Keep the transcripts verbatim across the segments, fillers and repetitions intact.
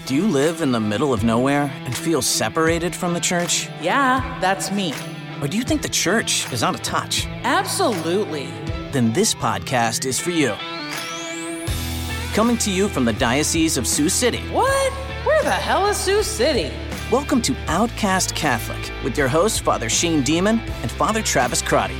Do you live in the middle of nowhere and feel separated from the church? Yeah, that's me. Or do you think the church is out of touch? Absolutely. Then this podcast is for you. Coming to you from the Diocese of Sioux City. What? Where the hell is Sioux City? Welcome to Outcast Catholic with your hosts, Father Shane Demon and Father Travis Crotty.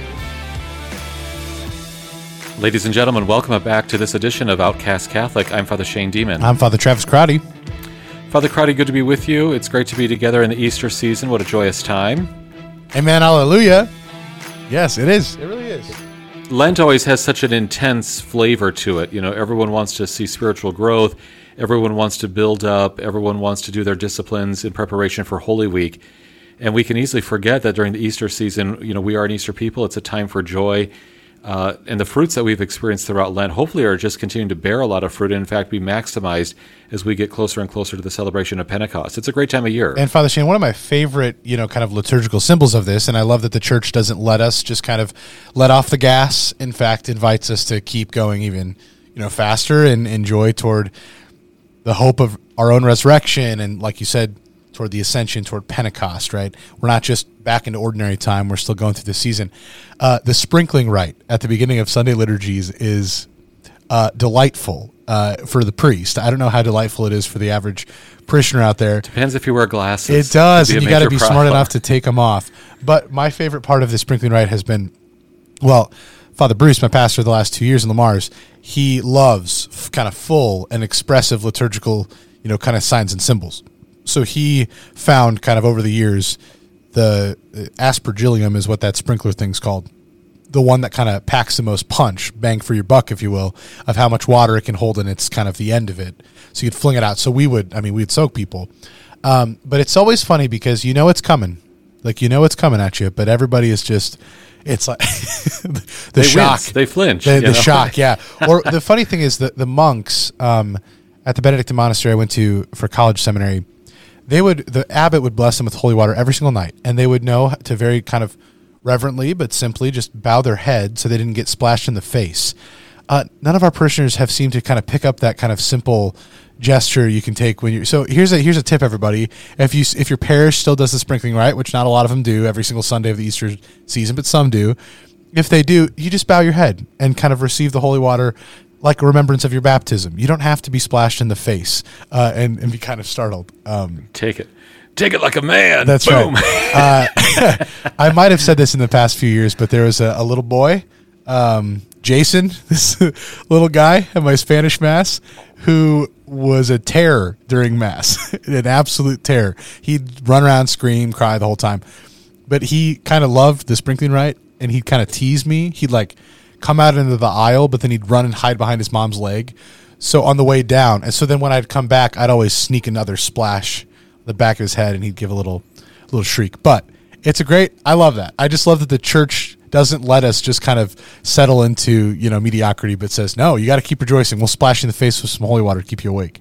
Ladies and gentlemen, welcome back to this edition of Outcast Catholic. I'm Father Shane Demon. I'm Father Travis Crotty. Father Crotty, good to be with you. It's great to be together in the Easter season. What a joyous time. Amen, hallelujah. Yes, it is. It really is. Lent always has such an intense flavor to it. You know, everyone wants to see spiritual growth. Everyone wants to build up. Everyone wants to do their disciplines in preparation for Holy Week. And we can easily forget that during the Easter season, you know, we are an Easter people. It's a time for joy. Uh, and the fruits that we've experienced throughout Lent hopefully are just continuing to bear a lot of fruit and, in fact, be maximized as we get closer and closer to the celebration of Pentecost. It's a great time of year. And Father Shane, one of my favorite, you know, kind of liturgical symbols of this, and I love that the church doesn't let us just kind of let off the gas. In fact, invites us to keep going even, you know, faster and enjoy toward the hope of our own resurrection. And like you said, toward the ascension, toward Pentecost, right? We're not just back into ordinary time. We're still going through the season. Uh, the sprinkling rite at the beginning of Sunday liturgies is uh, delightful uh, for the priest. I don't know how delightful it is for the average parishioner out there. Depends if you wear glasses. It does, and you got to be smart enough to take them off. But my favorite part of the sprinkling rite has been, well, Father Bruce, my pastor the last two years in Lamar's, he loves f- kind of full and expressive liturgical, you know, kind of signs and symbols. So he found kind of over the years, the aspergillium is what that sprinkler thing's called. The one that kind of packs the most punch, bang for your buck, if you will, of how much water it can hold, and it's kind of the end of it. So you'd fling it out. So we would, I mean, we'd soak people. Um, but it's always funny because you know it's coming. Like, you know it's coming at you, but everybody is just, it's like the they shock. Wince. They flinch. The, the know? shock, yeah. Or the funny thing is that the monks um, at the Benedictine monastery I went to for college seminary, they would, the abbot would bless them with holy water every single night, and they would know to very kind of reverently but simply just bow their head so they didn't get splashed in the face. Uh, none of our parishioners have seemed to kind of pick up that kind of simple gesture you can take when you're. So here's a here's a tip, everybody. If you if your parish still does the sprinkling rite, which not a lot of them do every single Sunday of the Easter season, but some do. If they do, you just bow your head and kind of receive the holy water like a remembrance of your baptism. You don't have to be splashed in the face uh, and, and be kind of startled. Um, Take it. Take it like a man. That's Boom. right. Uh, I might have said this in the past few years, but there was a, a little boy, um, Jason, this little guy at my Spanish Mass, who was a terror during Mass, an absolute terror. He'd run around, scream, cry the whole time. But he kind of loved the sprinkling rite, and he'd kind of tease me. He'd like come out into the aisle, but then he'd run and hide behind his mom's leg. So on the way down, and so then when I'd come back, I'd always sneak another splash on the back of his head, and he'd give a little, little shriek. But it's a great, I love that. I just love that the church doesn't let us just kind of settle into, you know, mediocrity, but says, no, you got to keep rejoicing. We'll splash you in the face with some holy water to keep you awake.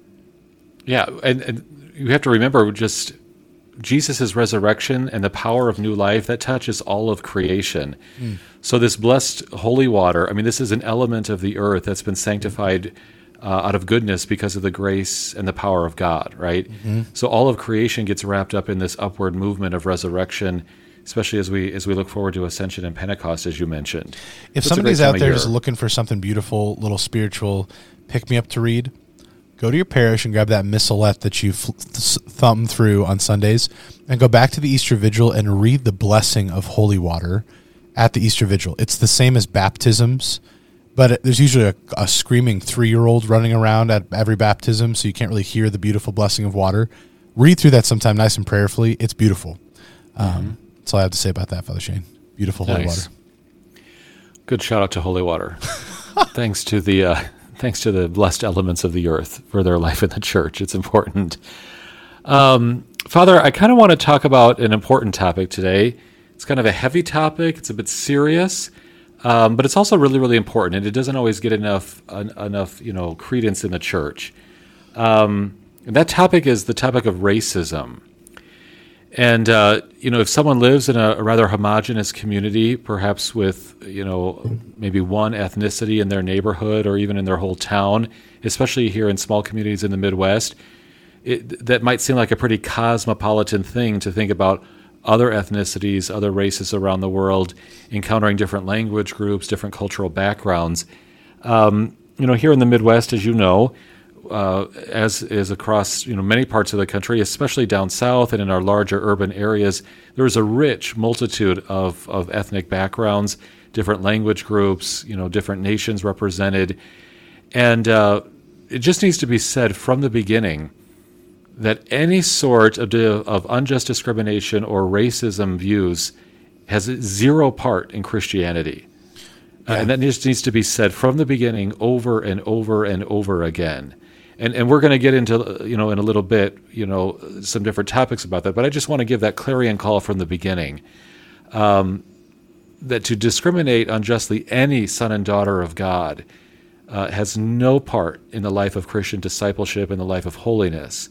Yeah, and, and you have to remember just Jesus' resurrection and the power of new life, that touches all of creation. Mm. So this blessed holy water, I mean, this is an element of the earth that's been sanctified uh, out of goodness because of the grace and the power of God, right? Mm-hmm. So all of creation gets wrapped up in this upward movement of resurrection, especially as we as we look forward to Ascension and Pentecost, as you mentioned. If so somebody's out there just looking for something beautiful, little spiritual pick-me-up to read, go to your parish and grab that missalette that you f- thumb through on Sundays and go back to the Easter Vigil and read the blessing of holy water at the Easter Vigil. It's the same as baptisms, but it, there's usually a, a screaming three-year-old running around at every baptism, so you can't really hear the beautiful blessing of water. Read through that sometime nice and prayerfully. It's beautiful. Um, mm-hmm. That's all I have to say about that, Father Shane. Beautiful holy nice. water. Good shout out to holy water. Thanks to the... Uh, Thanks to the blessed elements of the earth for their life in the church. It's important. Um, Father, I kind of want to talk about an important topic today. It's kind of a heavy topic. It's a bit serious, um, but it's also really, really important, and it doesn't always get enough uh, enough, you know, credence in the church. Um, and that topic is the topic of racism. And, uh, you know, if someone lives in a, a rather homogenous community, perhaps with, you know, maybe one ethnicity in their neighborhood or even in their whole town, especially here in small communities in the Midwest, it, that might seem like a pretty cosmopolitan thing to think about other ethnicities, other races around the world, encountering different language groups, different cultural backgrounds. Um, you know, here in the Midwest, as you know, uh, as is across you know many parts of the country, especially down south and in our larger urban areas, there is a rich multitude of, of ethnic backgrounds, different language groups, you know, different nations represented, and uh, it just needs to be said from the beginning that any sort of, of unjust discrimination or racism views has zero part in Christianity. Yeah. Uh, and that just needs to be said from the beginning over and over and over again. And and we're going to get into, you know, in a little bit, you know, some different topics about that. But I just want to give that clarion call from the beginning, um, that to discriminate unjustly any son and daughter of God uh, has no part in the life of Christian discipleship and the life of holiness.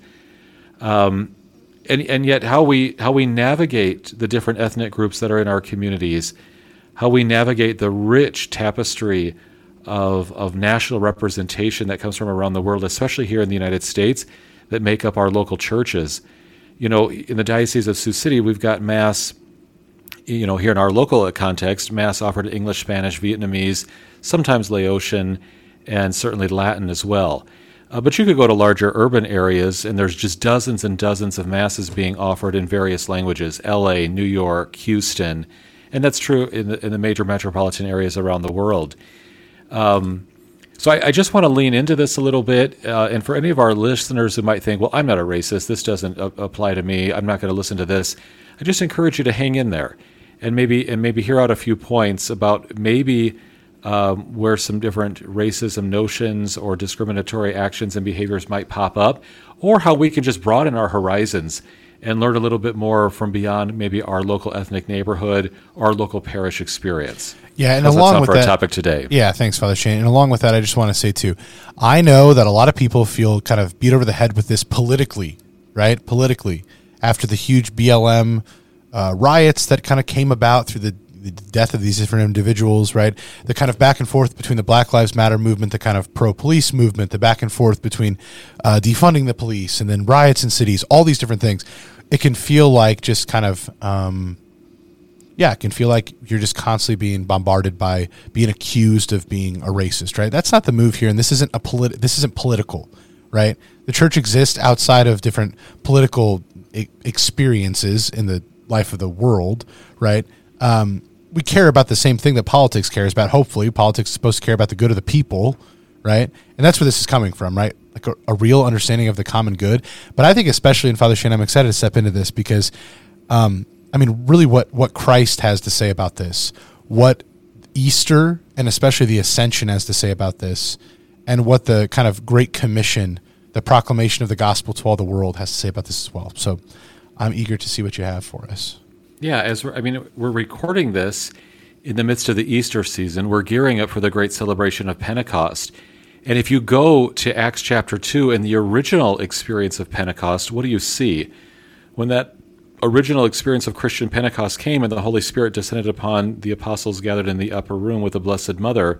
Um, and and yet how we how we navigate the different ethnic groups that are in our communities, how we navigate the rich tapestry of of national representation that comes from around the world, especially here in the United States, that make up our local churches. You know, in the Diocese of Sioux City, we've got Mass, you know, here in our local context, Mass offered in English, Spanish, Vietnamese, sometimes Laotian, and certainly Latin as well. Uh, but you could go to larger urban areas, and there's just dozens and dozens of masses being offered in various languages, L A, New York, Houston, and that's true in the, in the major metropolitan areas around the world. Um, so I, I just want to lean into this a little bit, uh, and for any of our listeners who might think, well, I'm not a racist, this doesn't a- apply to me, I'm not going to listen to this, I just encourage you to hang in there and maybe and maybe hear out a few points about maybe Um, where some different racism notions or discriminatory actions and behaviors might pop up, or how we can just broaden our horizons and learn a little bit more from beyond maybe our local ethnic neighborhood or our local parish experience. Yeah, and How's along that with for that, our topic today. Yeah, thanks, Father Shane. And along with that, I just want to say too, I know that a lot of people feel kind of beat over the head with this politically, right? Politically, after the huge B L M uh, riots that kind of came about through the the death of these different individuals, right? The kind of back and forth between the Black Lives Matter movement, the kind of pro-police movement, the back and forth between uh, defunding the police and then riots in cities, all these different things. It can feel like just kind of, um, yeah, it can feel like you're just constantly being bombarded by being accused of being a racist, right? That's not the move here, and this isn't a polit- This isn't political, right? The church exists outside of different political e- experiences in the life of the world, right? Um, we care about the same thing that politics cares about. Hopefully, politics is supposed to care about the good of the people, right? And that's where this is coming from, right? Like a, a real understanding of the common good. But I think especially in Father Shane, I'm excited to step into this because, um, I mean, really what, what Christ has to say about this, what Easter and especially the Ascension has to say about this, and what the kind of Great Commission, the proclamation of the gospel to all the world has to say about this as well. So I'm eager to see what you have for us. Yeah, as we're, I mean, we're recording this in the midst of the Easter season. We're gearing up for the great celebration of Pentecost. And if you go to Acts chapter two and the original experience of Pentecost, what do you see? When that original experience of Christian Pentecost came and the Holy Spirit descended upon the apostles gathered in the upper room with the Blessed Mother,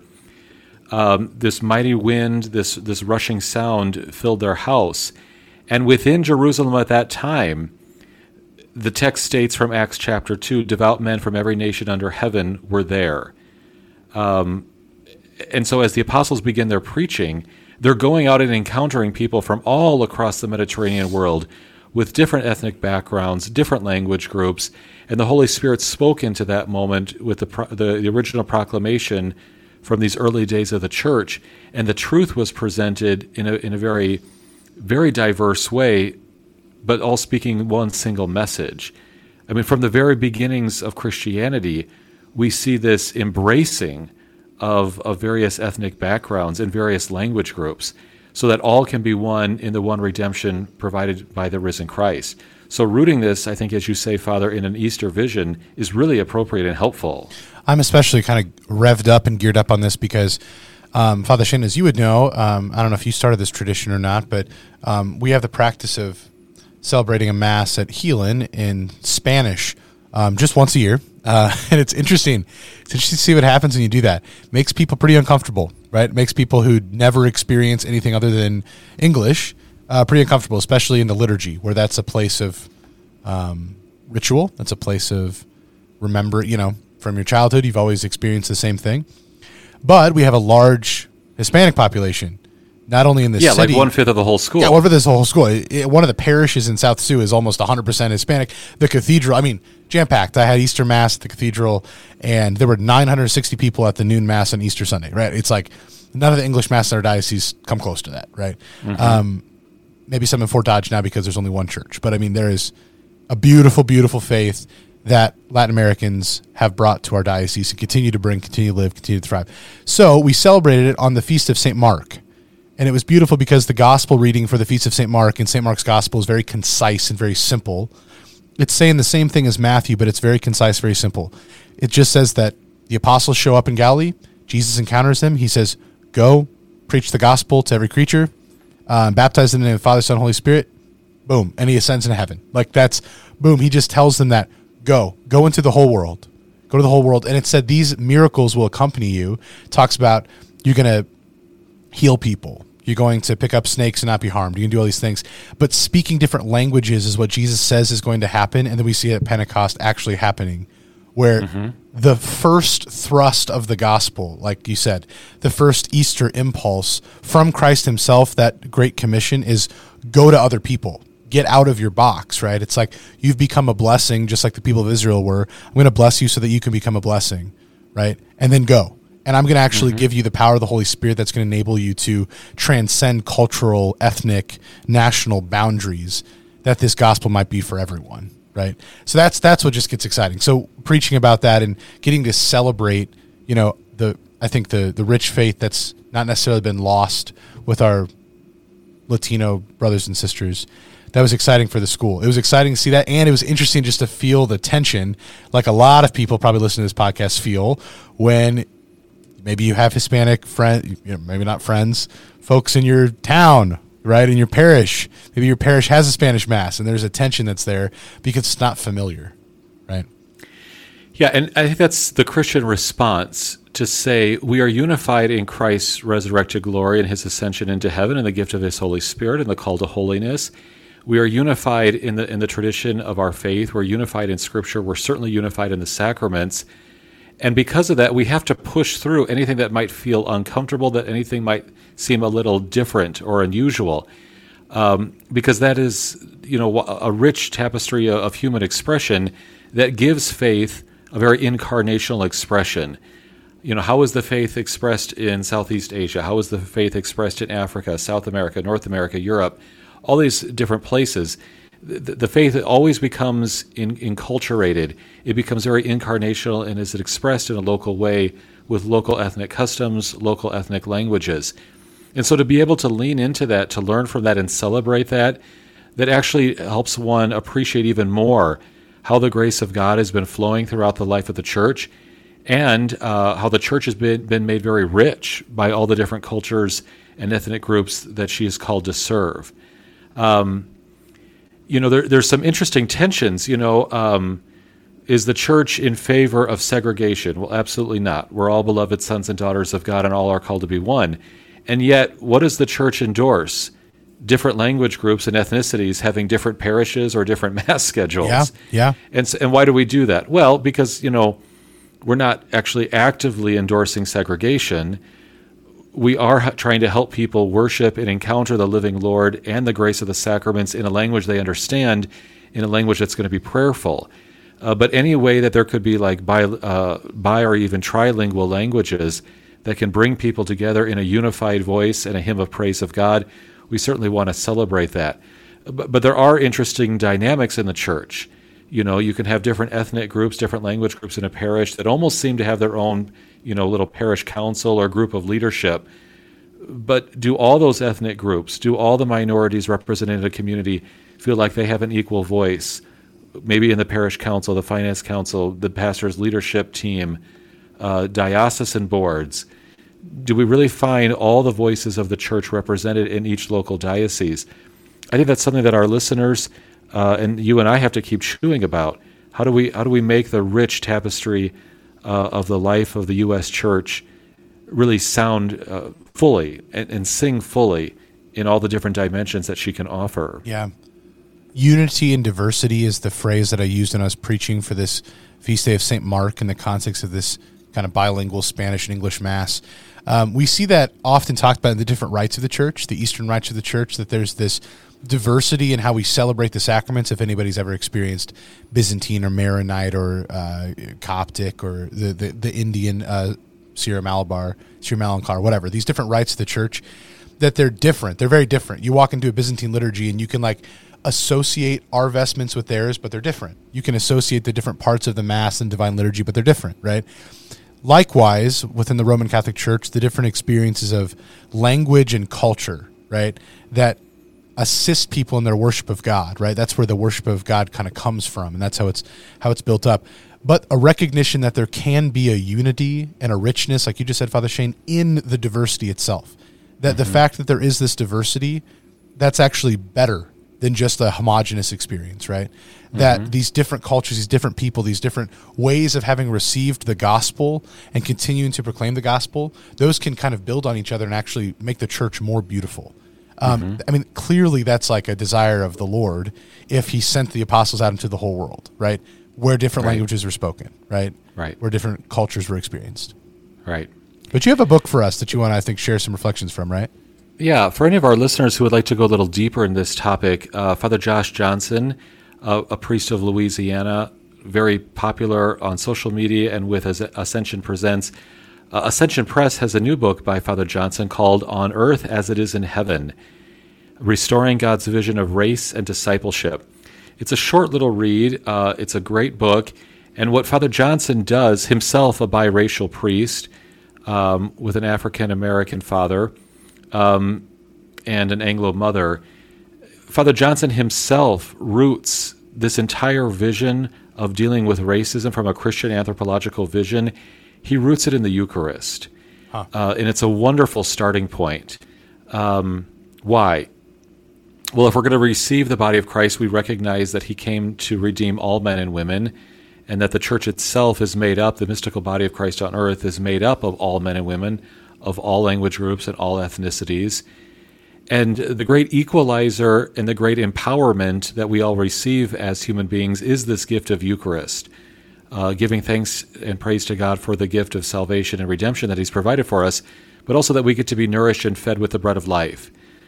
um, this mighty wind, this, this rushing sound filled their house. And within Jerusalem at that time, the text states from Acts chapter two, devout men from every nation under heaven were there. Um, and so as the apostles begin their preaching, they're going out and encountering people from all across the Mediterranean world with different ethnic backgrounds, different language groups, and the Holy Spirit spoke into that moment with the, pro- the, the original proclamation from these early days of the church, and the truth was presented in a, in a very, very diverse way, but all speaking one single message. I mean, from the very beginnings of Christianity, we see this embracing of, of various ethnic backgrounds and various language groups so that all can be one in the one redemption provided by the risen Christ. So rooting this, I think, as you say, Father, in an Easter vision is really appropriate and helpful. I'm especially kind of revved up and geared up on this because Um, Father Shane, as you would know, um, I don't know if you started this tradition or not, but um, we have the practice of celebrating a Mass at Heelan in Spanish um, just once a year. Uh, and it's interesting. It's interesting to see what happens when you do that. Makes people pretty uncomfortable, right? Makes people who never experience anything other than English uh, pretty uncomfortable, especially in the liturgy, where that's a place of um, ritual. That's a place of remember, you know, from your childhood, you've always experienced the same thing. But we have a large Hispanic population, not only in the yeah, city. like one-fifth of the whole school. Yeah, one-fifth of this whole school. It, it, one of the parishes in South Sioux is almost one hundred percent Hispanic. The cathedral, I mean, jam-packed. I had Easter Mass at the cathedral, and there were nine hundred sixty people at the noon Mass on Easter Sunday, right? It's like none of the English Mass in our diocese come close to that, right? Mm-hmm. Um, maybe some in Fort Dodge now because there's only one church. But, I mean, there is a beautiful, beautiful faith that Latin Americans have brought to our diocese and continue to bring, continue to live, continue to thrive. So we celebrated it on the Feast of Saint Mark. And it was beautiful because the gospel reading for the Feast of Saint Mark and Saint Mark's gospel is very concise and very simple. It's saying the same thing as Matthew, but it's very concise, very simple. It just says that the apostles show up in Galilee. Jesus encounters them. He says, go, preach the gospel to every creature, uh, baptize them in the name of the Father, Son, Holy Spirit. Boom. And he ascends into heaven. Like that's, boom. He just tells them that, go, go into the whole world. Go to the whole world. And it said these miracles will accompany you. It talks about you're going to heal people. You're going to pick up snakes and not be harmed. You can do all these things. But speaking different languages is what Jesus says is going to happen. And then we see it at Pentecost actually happening, where mm-hmm. the first thrust of the gospel, like you said, the first Easter impulse from Christ himself, that Great Commission, is go to other people. Get out of your box, right? It's like you've become a blessing, just like the people of Israel were. I'm going to bless you so that you can become a blessing, right? And then go. And I'm going to actually mm-hmm. give you the power of the Holy Spirit that's going to enable you to transcend cultural, ethnic, national boundaries, that this gospel might be for everyone, right? So that's that's what just gets exciting. So preaching about that and getting to celebrate, you know, the I think the the rich faith that's not necessarily been lost with our Latino brothers and sisters, that was exciting for the school. It was exciting to see that, and it was interesting just to feel the tension, like a lot of people probably listening to this podcast feel when maybe you have Hispanic friends, you know, maybe not friends, folks in your town, right, in your parish. Maybe your parish has a Spanish Mass, and there's a tension that's there because it's not familiar, right? Yeah, and I think that's the Christian response to say we are unified in Christ's resurrected glory and his ascension into heaven and the gift of his Holy Spirit and the call to holiness. We are unified in the in the tradition of our faith. We're unified in Scripture. We're certainly unified in the sacraments. And because of that, we have to push through anything that might feel uncomfortable, that anything might seem a little different or unusual, um, because that is, you know, a rich tapestry of human expression that gives faith a very incarnational expression. You know, how is the faith expressed in Southeast Asia? How is the faith expressed in Africa, South America, North America, Europe? All these different places, the, the faith always becomes in, enculturated. It becomes very incarnational and is expressed in a local way with local ethnic customs, local ethnic languages. And so to be able to lean into that, to learn from that and celebrate that, that actually helps one appreciate even more how the grace of God has been flowing throughout the life of the church, and uh, how the church has been, been made very rich by all the different cultures and ethnic groups that she is called to serve. Um, you know, there, there's some interesting tensions. You know, um, is the church in favor of segregation? Well, absolutely not. We're all beloved sons and daughters of God, and all are called to be one. And yet, what does the church endorse? Different language groups and ethnicities having different parishes or different mass schedules. Yeah, yeah. And and why do we do that? Well, because, you know, we're not actually actively endorsing segregation. We are trying to help people worship and encounter the living Lord and the grace of the sacraments in a language they understand, in a language that's going to be prayerful. Uh, but any way that there could be like bi, uh, bi or even trilingual languages that can bring people together in a unified voice and a hymn of praise of God, we certainly want to celebrate that. But, but there are interesting dynamics in the church. You know, you can have different ethnic groups, different language groups in a parish that almost seem to have their own, you know, little parish council or group of leadership. But do all those ethnic groups, do all the minorities represented in a community feel like they have an equal voice? Maybe in the parish council, the finance council, the pastor's leadership team, uh, diocesan boards. Do we really find all the voices of the church represented in each local diocese? I think that's something that our listeners uh, and you and I have to keep chewing about. How do we how do we make the rich tapestry uh, of the life of the U S church really sound uh, fully and, and sing fully in all the different dimensions that she can offer. Yeah. Unity and diversity is the phrase that I used when I was preaching for this feast day of Saint Mark in the context of this kind of bilingual Spanish and English Mass. Um, we see that often talked about in the different rites of the church, the Eastern rites of the church, that there's this diversity in how we celebrate the sacraments. If anybody's ever experienced Byzantine or Maronite or uh, Coptic or the, the, the Indian uh, Sierra Malabar, Sierra Malankar, whatever, these different rites of the church, that they're different. They're very different. You walk into a Byzantine liturgy and you can like associate our vestments with theirs, but they're different. You can associate the different parts of the Mass and Divine Liturgy, but they're different, right? Likewise, within the Roman Catholic Church, the different experiences of language and culture, right, that assist people in their worship of God, right? That's where the worship of God kind of comes from, and that's how it's how it's built up. But a recognition that there can be a unity and a richness, like you just said, Father Shane, in the diversity itself. That mm-hmm. the fact that there is this diversity, that's actually better than just a homogenous experience, right? Mm-hmm. That these different cultures, these different people, these different ways of having received the gospel and continuing to proclaim the gospel, those can kind of build on each other and actually make the church more beautiful. Um, mm-hmm. I mean, clearly that's like a desire of the Lord if he sent the apostles out into the whole world, right? Where different right. languages were spoken, right? Right. Where different cultures were experienced. Right. But you have a book for us that you want to, I think, share some reflections from, right? Yeah, for any of our listeners who would like to go a little deeper in this topic, uh, Father Josh Johnson, uh, a priest of Louisiana, very popular on social media and with Ascension Presents. Uh, Ascension Press has a new book by Father Johnson called On Earth as It Is in Heaven, Restoring God's Vision of Race and Discipleship. It's a short little read. Uh, it's a great book. And what Father Johnson does, himself a biracial priest um, with an African-American father, Um, and an Anglo mother, Father Johnson himself roots this entire vision of dealing with racism from a Christian anthropological vision. He roots it in the Eucharist. Huh. Uh, and it's a wonderful starting point. Um, why? Well, if we're going to receive the body of Christ, we recognize that he came to redeem all men and women, and that the church itself is made up, the mystical body of Christ on earth is made up of all men and women, of all language groups and all ethnicities. And the great equalizer and the great empowerment that we all receive as human beings is this gift of Eucharist, uh, giving thanks and praise to God for the gift of salvation and redemption that he's provided for us, but also that we get to be nourished and fed with the bread of life.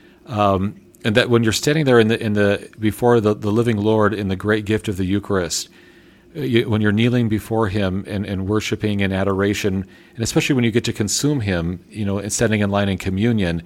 Um, and that when you're standing there in the in the before the, the living Lord in the great gift of the Eucharist, You, when you're kneeling before him and, and worshiping in adoration, and especially when you get to consume him, you know, and standing in line in communion,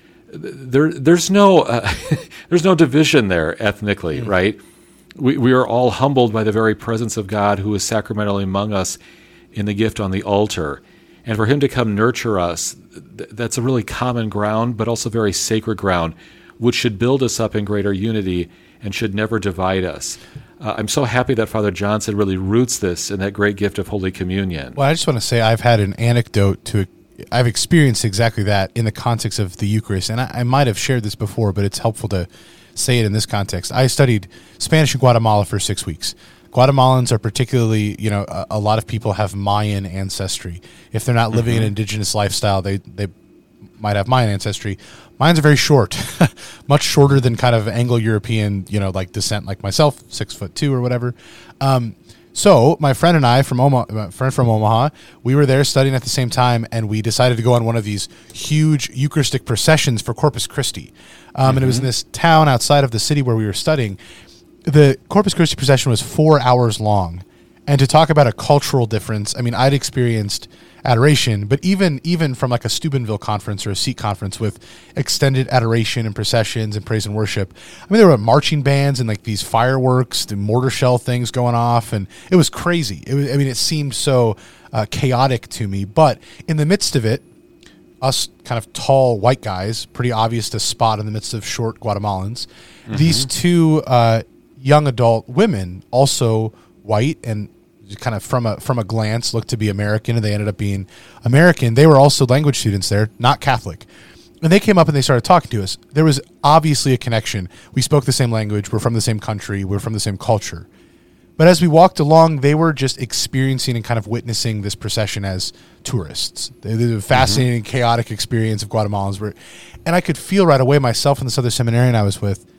there there's no uh, there's no division there ethnically, mm-hmm. right? We we are all humbled by the very presence of God who is sacramentally among us in the gift on the altar, and for him to come nurture us, th- that's a really common ground, but also very sacred ground, which should build us up in greater unity and should never divide us. Uh, I'm so happy that Father Johnson really roots this in that great gift of Holy Communion. Well, I just want to say I've had an anecdote to, I've experienced exactly that in the context of the Eucharist, and I, I might have shared this before, but it's helpful to say it in this context. I studied Spanish in Guatemala for six weeks. Guatemalans are particularly, you know, a, a lot of people have Mayan ancestry. If they're not living mm-hmm. an indigenous lifestyle, they they might have Mayan ancestry. Mine's are very short, much shorter than kind of Anglo-European, you know, like descent, like myself, six foot two or whatever. Um, so my friend and I from Omaha, my friend from Omaha, we were there studying at the same time, and we decided to go on one of these huge Eucharistic processions for Corpus Christi. Um, mm-hmm. And it was in this town outside of the city where we were studying. The Corpus Christi procession was four hours long. And to talk about a cultural difference, I mean, I'd experienced adoration, but even even from like a Steubenville conference or a Sikh conference with extended adoration and processions and praise and worship. I mean, there were marching bands and like these fireworks, the mortar shell things going off, and it was crazy. It was, I mean, it seemed so uh, chaotic to me. But in the midst of it, us kind of tall white guys, pretty obvious to spot in the midst of short Guatemalans, mm-hmm. these two uh, young adult women, also white and kind of from a from a glance looked to be American, and they ended up being American. They were also language students there, not Catholic. And they came up and they started talking to us. There was obviously a connection. We spoke the same language. We're from the same country. We're from the same culture. But as we walked along, they were just experiencing and kind of witnessing this procession as tourists. They, they a fascinating, mm-hmm. chaotic experience of Guatemalans. Were, and I could feel right away, myself and this other seminarian I was with,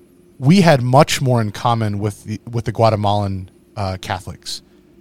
we had much more in common with the, with the Guatemalan uh, Catholics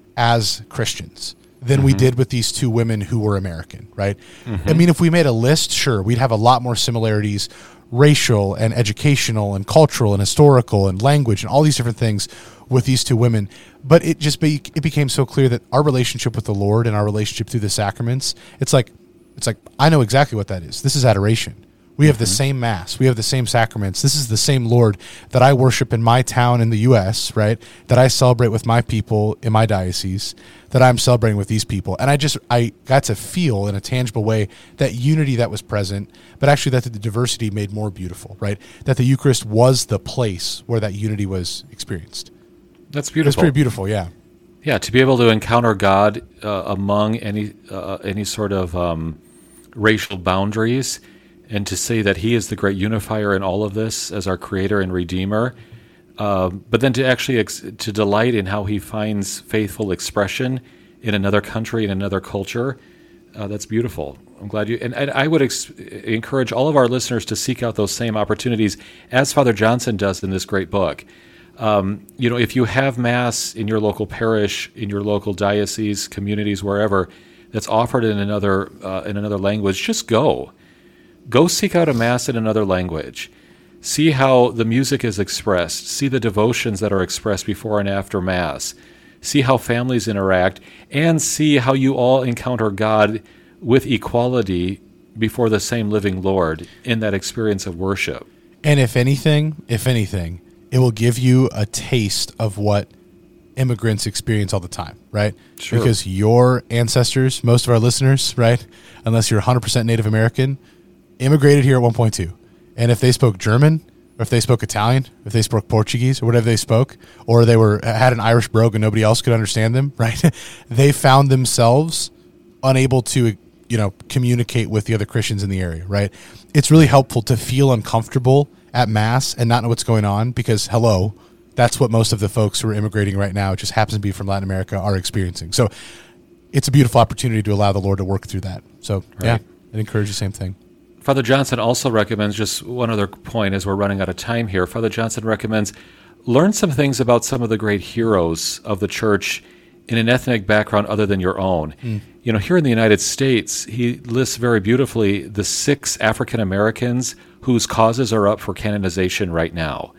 as Christians than mm-hmm. we did with these two women who were American, right? Mm-hmm. I mean, if we made a list, sure, we'd have a lot more similarities, racial and educational and cultural and historical and language and all these different things with these two women. But it just be, it became so clear that our relationship with the Lord and our relationship through the sacraments, it's like, it's like, I know exactly what that is. This is adoration. We have mm-hmm. the same Mass. We have the same sacraments. This is the same Lord that I worship in my town in the U S, right? That I celebrate with my people in my diocese, that I'm celebrating with these people. And I just, I got to feel in a tangible way that unity that was present, but actually that the diversity made more beautiful, right? That the Eucharist was the place where that unity was experienced. That's beautiful. It's pretty beautiful, yeah. Yeah, to be able to encounter God uh, among any uh, any sort of um, racial boundaries, and to say that He is the great unifier in all of this as our Creator and Redeemer, uh, but then to actually ex- to delight in how He finds faithful expression in another country, in another culture, uh, that's beautiful. I'm glad you, and, and I would ex- encourage all of our listeners to seek out those same opportunities as Father Johnson does in this great book. Um, you know, if you have Mass in your local parish, in your local diocese, communities, wherever, that's offered in another uh, in another language, just go. Go seek out a Mass in another language. See how the music is expressed. See the devotions that are expressed before and after Mass. See how families interact, and see how you all encounter God with equality before the same living Lord in that experience of worship. And if anything, if anything, it will give you a taste of what immigrants experience all the time, right? Sure. Because your ancestors, most of our listeners, right, unless you're one hundred percent Native American, immigrated here at one point two. And if they spoke German, or if they spoke Italian, if they spoke Portuguese, or whatever they spoke, or they were had an Irish brogue and nobody else could understand them, right? They found themselves unable to, you know, communicate with the other Christians in the area, right? It's really helpful to feel uncomfortable at Mass and not know what's going on because, hello, that's what most of the folks who are immigrating right now, it just happens to be from Latin America, are experiencing. So it's a beautiful opportunity to allow the Lord to work through that. So, right. yeah, I'd encourage the same thing. Father Johnson also recommends, just one other point as we're running out of time here, Father Johnson recommends learn some things about some of the great heroes of the Church in an ethnic background other than your own. Mm. You know, here in the United States, he lists very beautifully the six African Americans whose causes are up for canonization right now.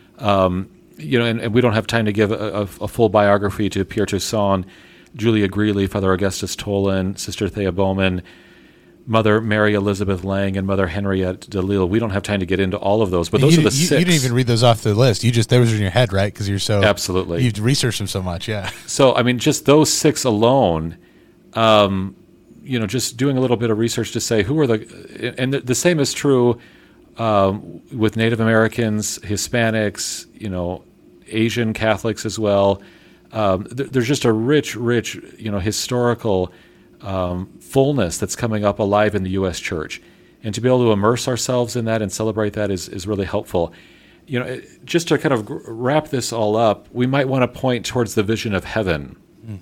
Um, you know, and, and we don't have time to give a, a, a full biography to Pierre Toussaint, Julia Greeley, Father Augustus Tolan, Sister Thea Bowman, Mother Mary Elizabeth Lang, and Mother Henriette DeLille. We don't have time to get into all of those, but those you, are the you, six. You didn't even read those off the list. You just, those were in your head, right? Because you're so... Absolutely. You've researched them so much, yeah. So, I mean, just those six alone, um, you know, just doing a little bit of research to say who are the... And the, the same is true um, with Native Americans, Hispanics, you know, Asian Catholics as well. Um, th- there's just a rich, rich, you know, historical... Um, fullness that's coming up alive in the U S Church, and to be able to immerse ourselves in that and celebrate that is, is really helpful. You know, it, just to kind of wrap this all up, we might want to point towards the vision of heaven. Mm.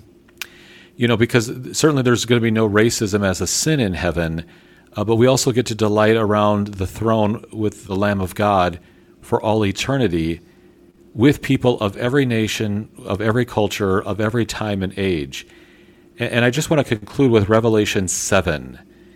You know, because certainly there's going to be no racism as a sin in heaven, uh, but we also get to delight around the throne with the Lamb of God for all eternity, with people of every nation, of every culture, of every time and age. And I just want to conclude with Revelation seven,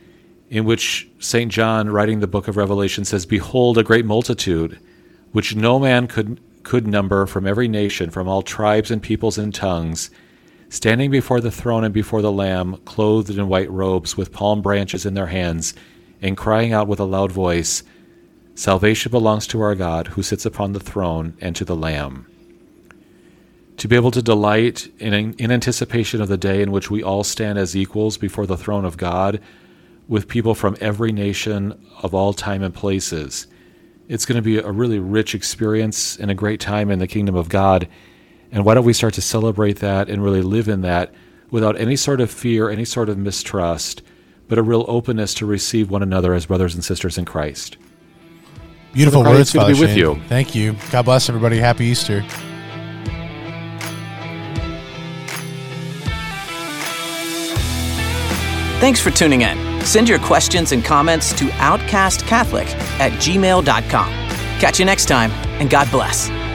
in which Saint John, writing the book of Revelation, says, "Behold, a great multitude, which no man could could number, from every nation, from all tribes and peoples and tongues, standing before the throne and before the Lamb, clothed in white robes, with palm branches in their hands, and crying out with a loud voice, Salvation belongs to our God, who sits upon the throne, and to the Lamb." To be able to delight in, in anticipation of the day in which we all stand as equals before the throne of God, with people from every nation of all time and places. It's going to be a really rich experience and a great time in the kingdom of God. And why don't we start to celebrate that and really live in that without any sort of fear, any sort of mistrust, but a real openness to receive one another as brothers and sisters in Christ. Beautiful Father words, Christ, Father good to be with Shane. you. Thank you. God bless everybody. Happy Easter. Thanks for tuning in. Send your questions and comments to outcastcatholic at gmail dot com. Catch you next time, and God bless.